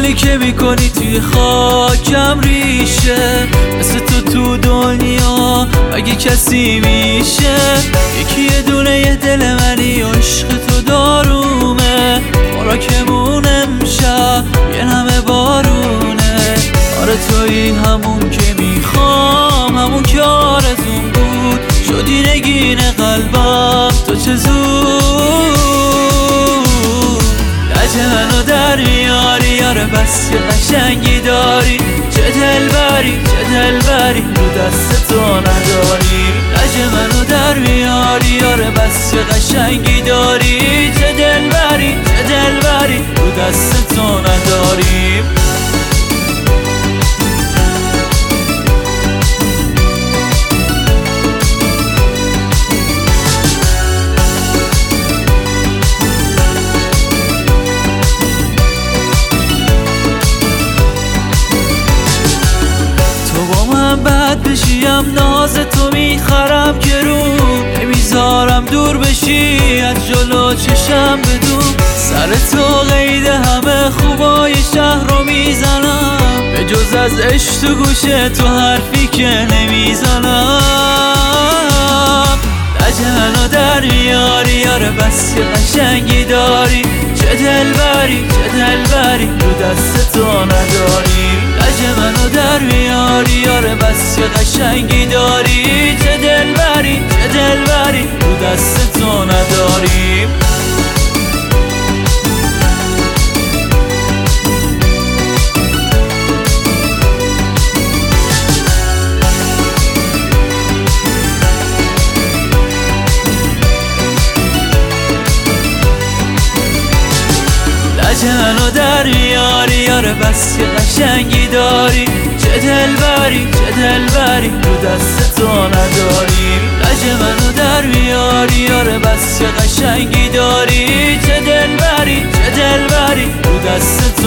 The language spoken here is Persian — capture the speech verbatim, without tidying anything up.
کاری که میکنی توی خاکم ریشه، مثل تو تو دنیا اگه کسی میشه. یکی یه دونه یه دل منی و عشق تو دارومه، خوراکمون امشب یه نمه بارونه. آره تویی همون که میخوام، همون که آرزون بود، شدی نگین قلبم تو چه زود. لجه منو در میاری یاره، بس که قشنگی داری، چه دلبری چه دلبری رو دست تو نداری. لجه منو در میاری یاره، بس که قشنگی داری، چه دلبری چه دلبری رو دست تو نداری. بد بشیم ناز تو میخرم که رو نمیذارم دور بشی از جلو چشم بدون. سر تو قید همه خوبای شهر رو میزنم، به جز از عشق تو گوشه تو حرفی که نمیزنم. لجه منو در میاری یاره، بس که قشنگی داری، چه دلبری چه دلبری رو دست تو نداری. لجه منو در میاری یاره، بس که قشنگی داری، چه دلبری چه دلبری رو دست تو نداری. لجه منو در میاری یاره، بس که قشنگی داری، چه دلبری چه دلبری رو دست تو نداری. لجه منو در میاری یاره، بس که قشنگی داری، چه دلبری چه دلبری رو دست